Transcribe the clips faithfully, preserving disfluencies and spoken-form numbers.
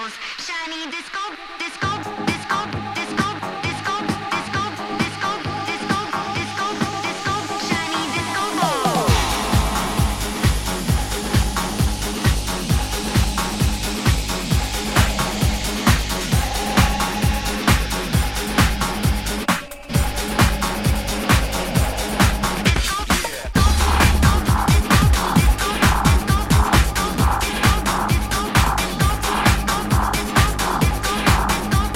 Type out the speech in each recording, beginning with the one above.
Disco,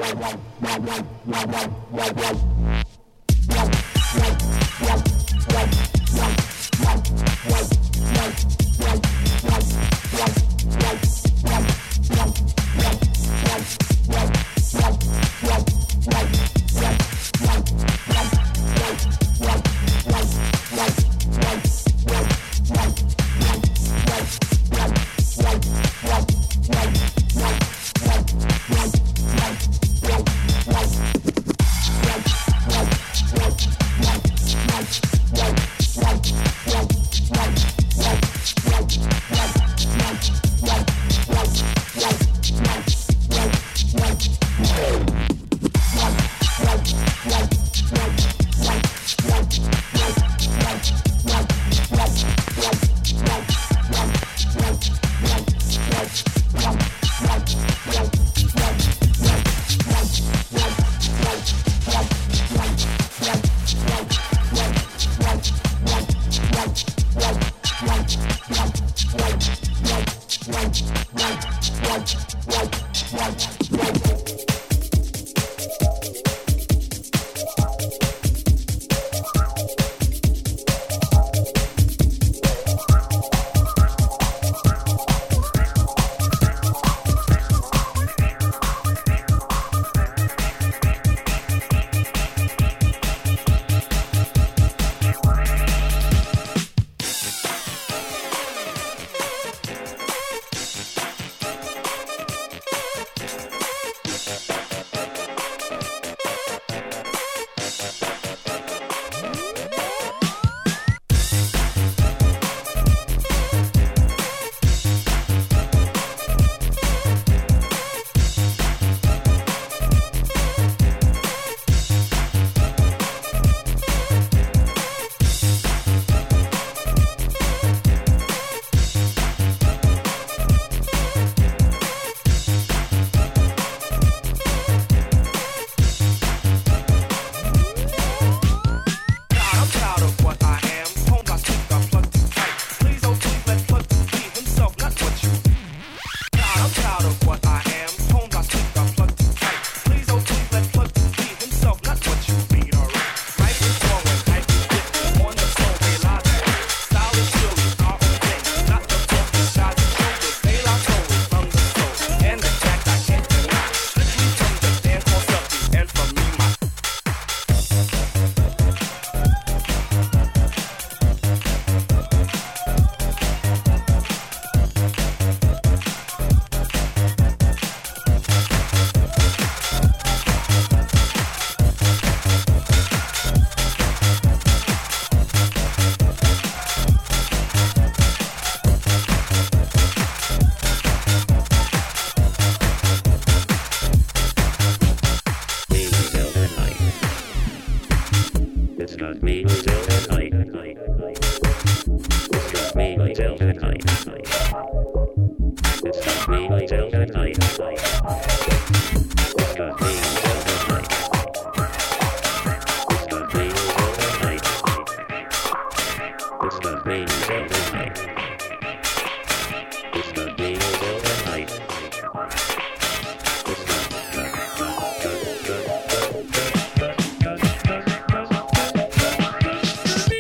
Be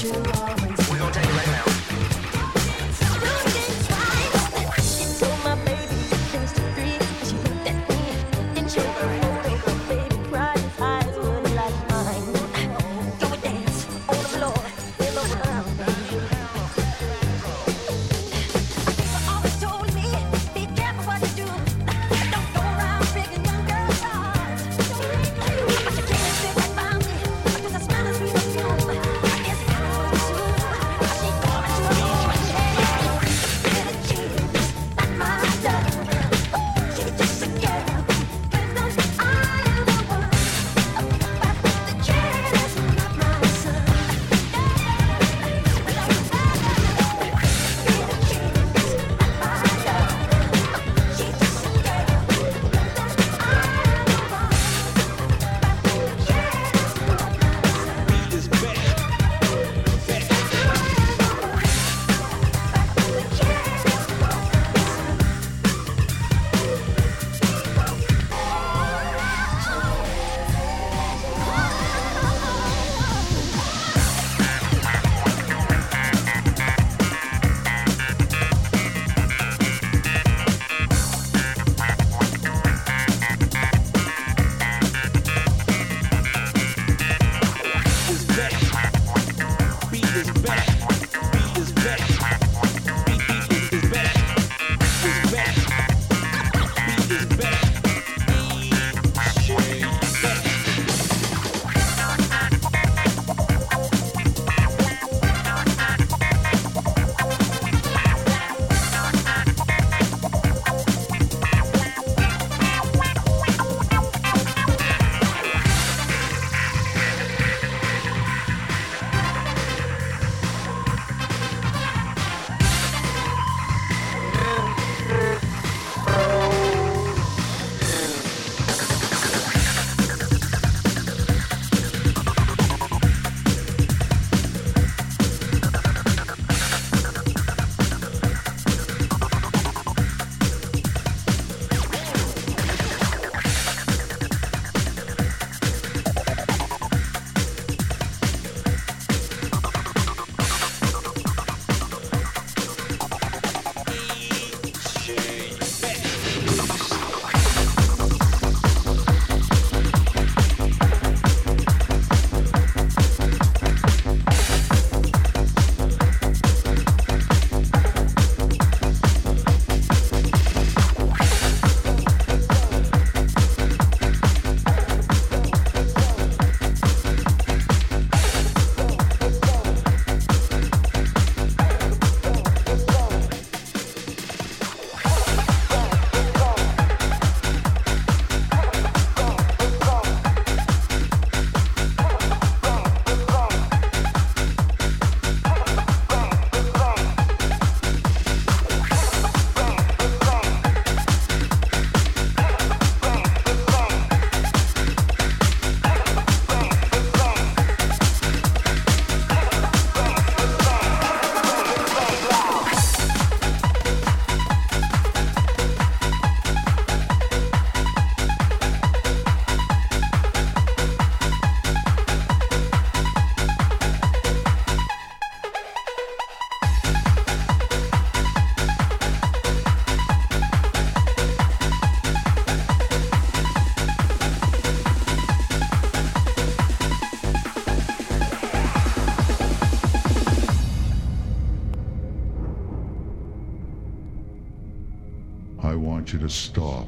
want you to stop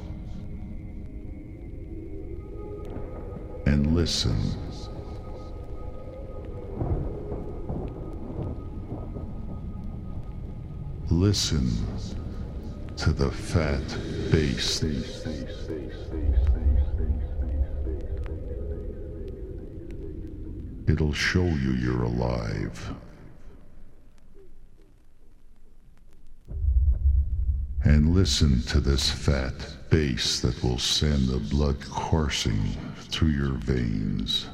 and listen. Listen to the fat bass. It'll show you you're alive. And listen to this fat bass that will send the blood coursing through your veins.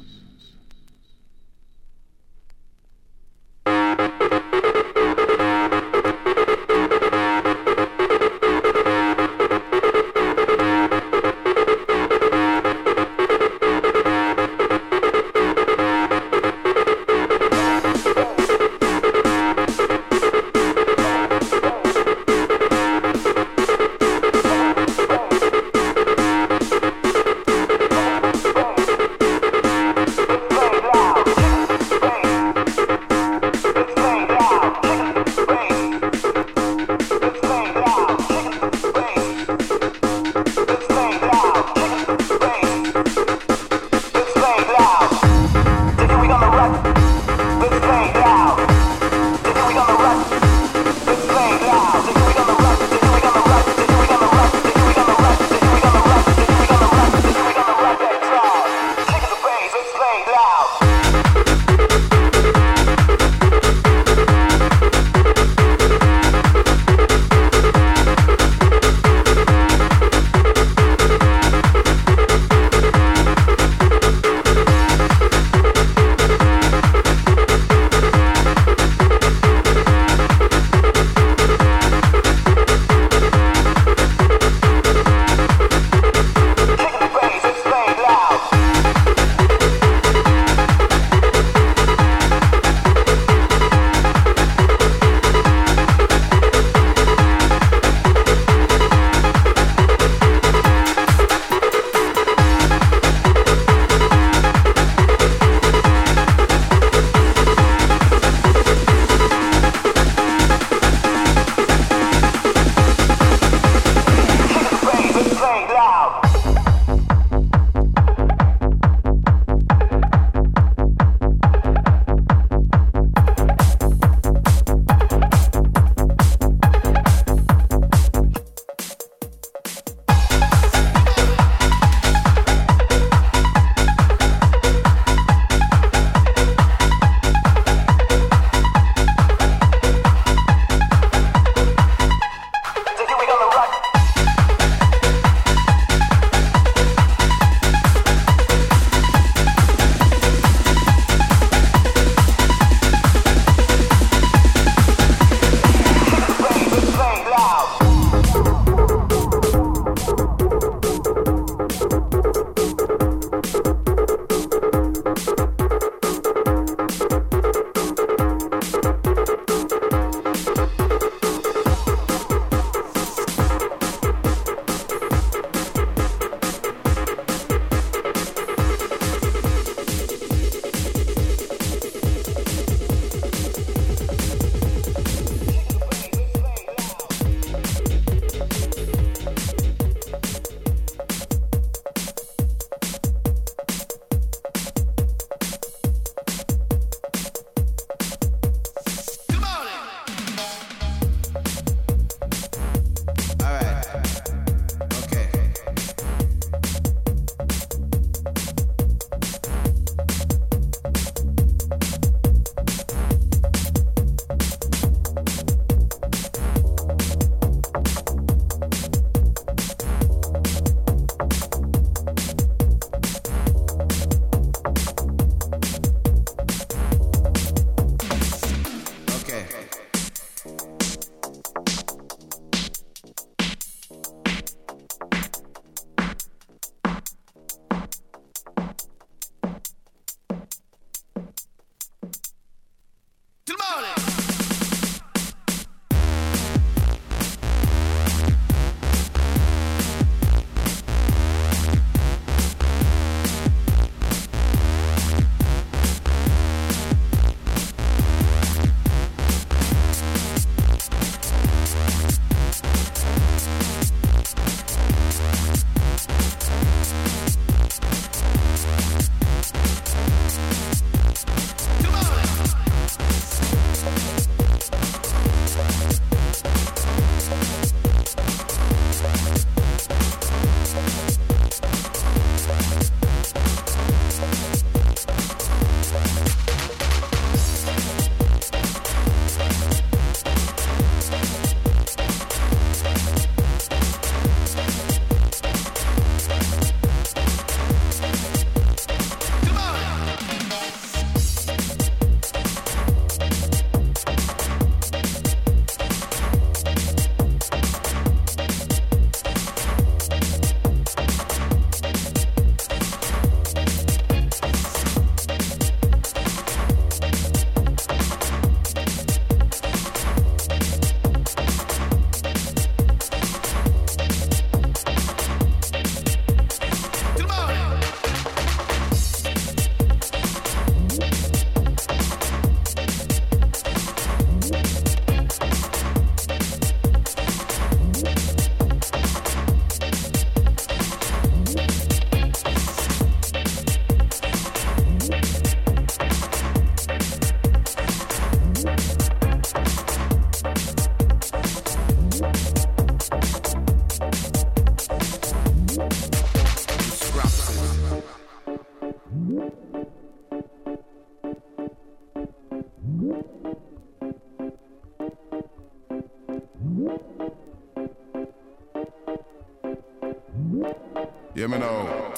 Hear me now.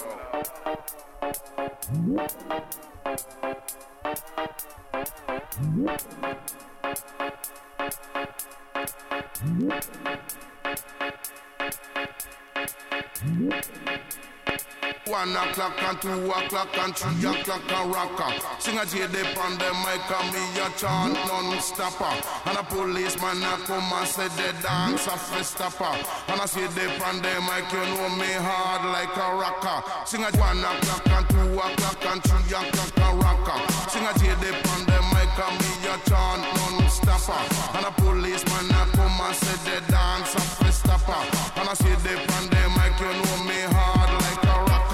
One o'clock and two o'clock and three o'clock a rocker. Sing a J dip on the mic and me a chant non-stopper. And a policeman a come and say the dance a fistopper. And I say dip on the mic, you know me hard like a rocker. Sing a one o'clock and two o'clock and three o'clock a rocker. Sing a J dip on the mic and me a chant non-stopper. And a policeman a come and say the dance a fistopper. And I say dip on the mic, you know me hard like a rocker.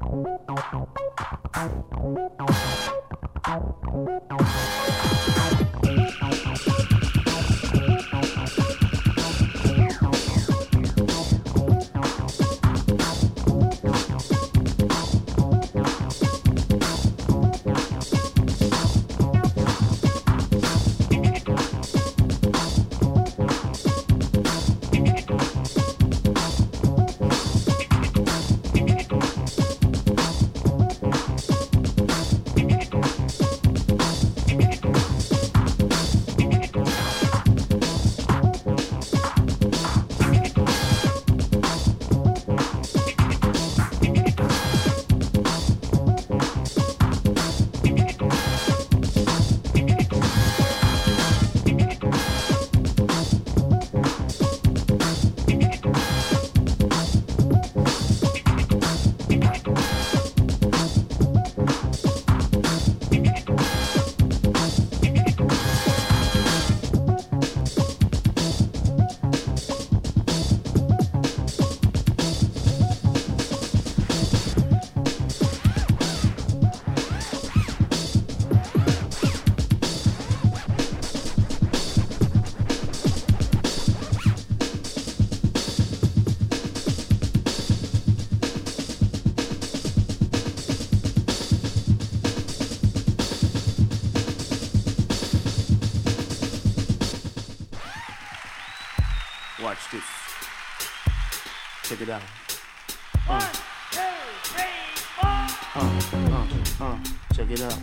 Watch this. Check it out. Uh. One, two, three, four. Uh, uh, uh, check it out.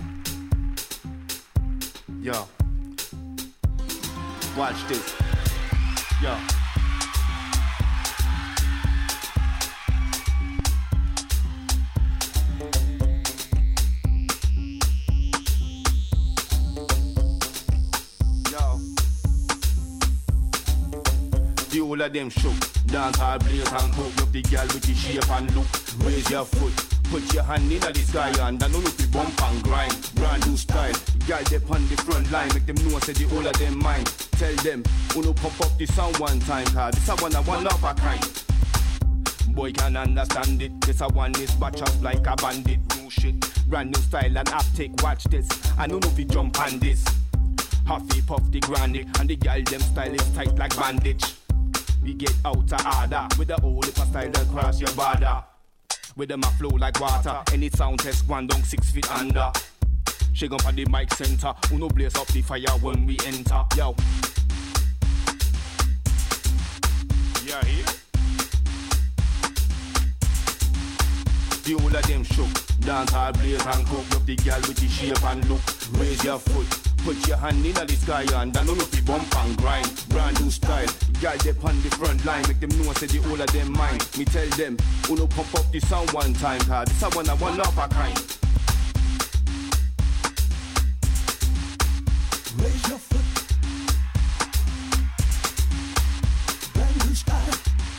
Yo. Watch this. Yo. The whole of them shook. Dance hard, blaze and cook. Look the girl with the shape and look. Raise your foot. Put your hand in the sky and I know if you bump and grind. Brand new style. Girl dip on the front line. Make them know say the whole of them mind. Tell them, uno pump up the sound one time. Cause this a one a one of a kind. Boy can understand it. This a one is batch up like a bandit. New shit. Brand new style and uptake. Watch this. I know if you jump on this. Huffy puff the granny. And the girl them style is tight like bandage. We get out of order with the old liquor style that cross your border. With them a flow like water. Any sound test one down six feet under. Shake up on the mic center. Uno blaze up the fire when we enter. Yo. Yeah, here. The whole of them shook. Dance hard, blaze and cook. Look the girl with the shape and look. Raise your foot. Put your hand in the sky and I know if you bump and grind. Brand new style. Girl dip on the front line. Make them know say the whole of them mind. Me tell them, uno pump up the sound one time. Cause this a one a one of a kind. Raise your foot. Brand new style.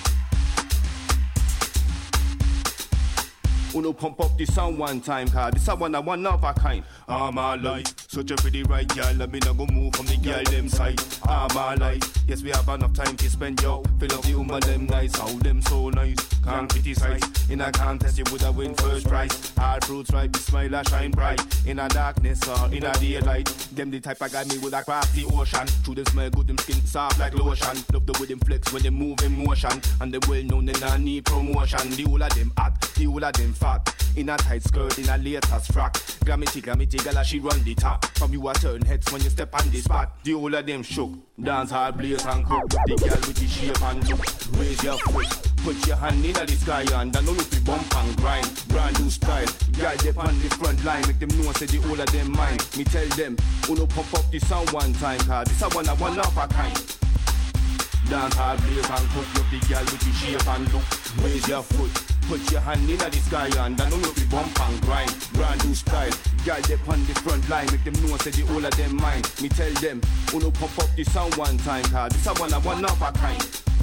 Uno pump up the sound one time. Cause this a one a one of a kind. All my life. Searching for the right girl, let me not go move from the girl them side. All my life, yes we have enough time to spend, yo. Fill up the woman them nice, how them so nice. Can't criticize, in a contest you woulda win first prize. All fruits ripe, the smile a shine bright. In a darkness or in a daylight. Them the type of guy me with a crafty ocean. Through them smell good, them skin soft like lotion. Love the way them flex when they move in motion. And they well known they not need promotion. The whole of them hot, the whole of them fat. In a tight skirt, in a latest frock. Gramity, gramity, gala she run the top. From you a turn heads when you step on the spot. The whole of them shook. Dance hard, blaze and cook. The girl with the shape and look. Raise your foot. Put your hand in the sky and I know if you bump and grind. Brand new style. Girl dip on the front line. Make them know say the whole of them mind. Me tell them, uno pump up the sound one time. Cause this a one a one of a kind. Dance hard, blaze and cook. Look the girl with the shape and look. Raise your foot. Put your hand in the sky and I know if you bump and grind. Brand new style. Girl dip on the front line. Make them know say the whole of them mind. Me tell them, uno pump up the sound one time. Cause this a one a one of a kind.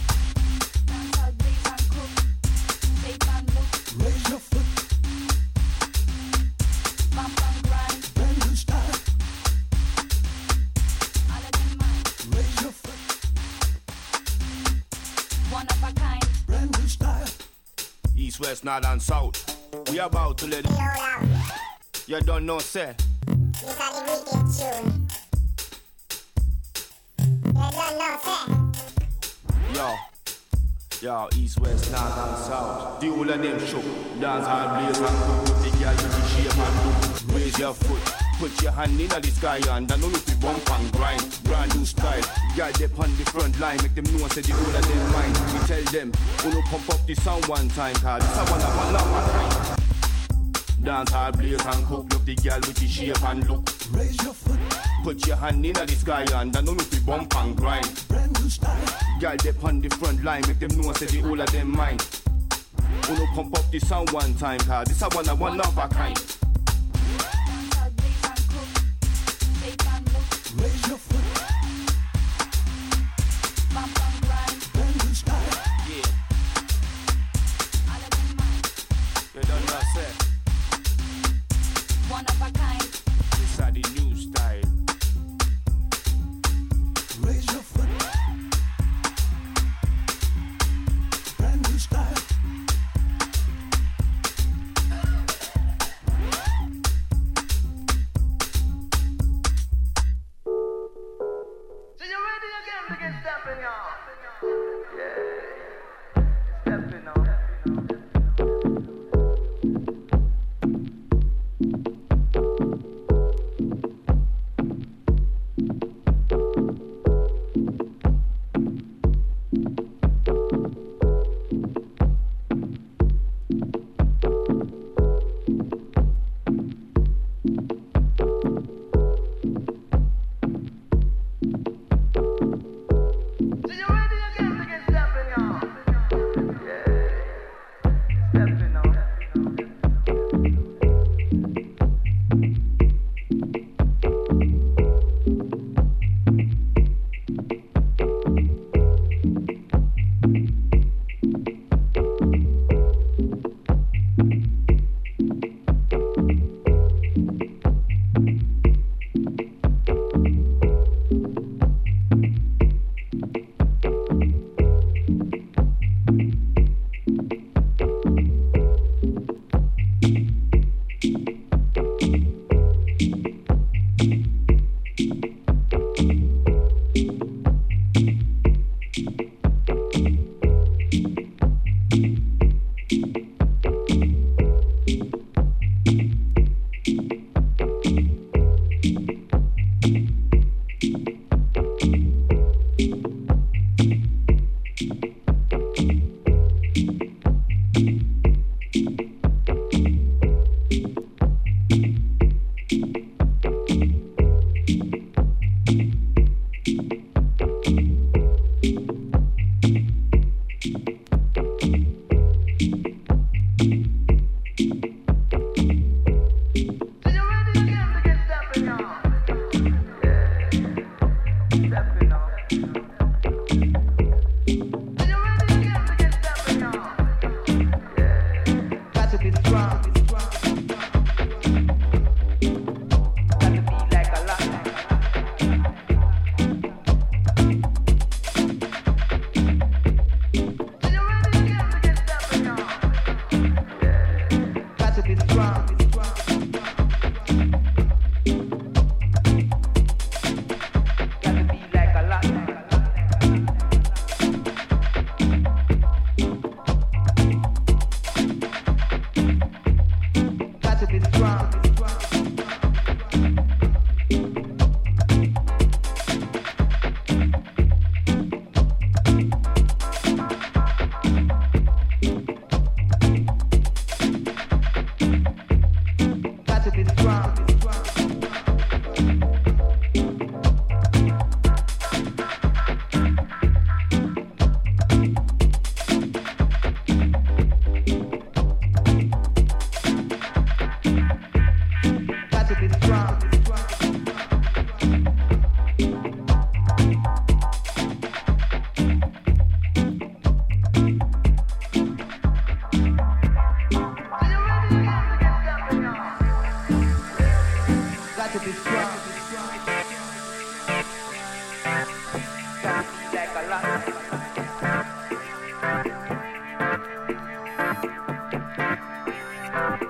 Raise your foot. Bump and grind. Brand new style. All of them mind. Raise your foot. One of a kind. Brand new style. East, west, north and south. We about to let it. You don't know, sir. This is the wicked tune. You don't know, sir. Yo. Yo, east, west, north and south. The whole of them shook. Dance hard, blaze and cook. With the girl with the shape and look. Raise your foot. Put your hand in the sky and don't look the bump and grind. Brand new style. Girl, they on the front line. Make them know say the whole of them mind. We tell them, who no pump up the sound one time. Cause this is one of one love and kind. Dance hard, blaze and cook. Look the girl with the shape and look. Raise your foot. Put your hand in the sky and don't look the bump and grind. Brand new style. Girl, they on the front line, make them know say the whole of them mind. Who no pump up the sound one time, cause this a one of one of a kind. Raise your foot. Brand new style. Yeah. You don't know, say. One of a kind. This is the new style. Raise your foot. Brand new style. So you ready again to get stepping on? Yeah. Stepping on. So you ready again to get stepping on? Yeah. Stepping on. So you ready again to get stepping on? Yeah. Stepping on. So you ready again to get stepping on? Yeah. Got to be strong. Got to be like a lot. So you ready again to get stepping on? Yeah. Got to be strong. Got to be like a lot. Got to be strong. Got to be strong. Got to be strong. Got to be strong. Got to be like a lot.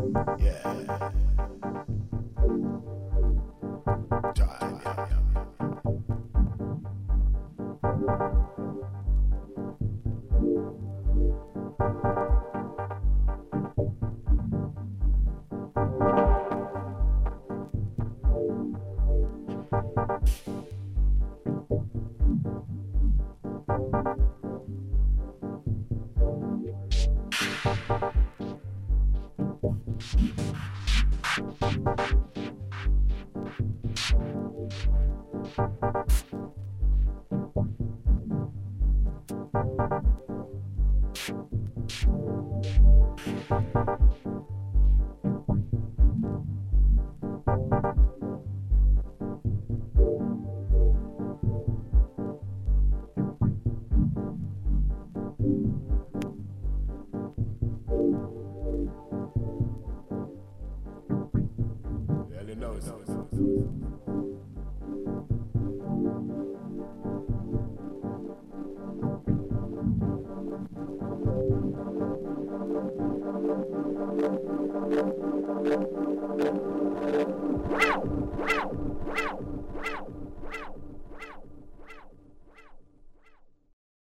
Yeah. Time, yeah, yeah. Really knows.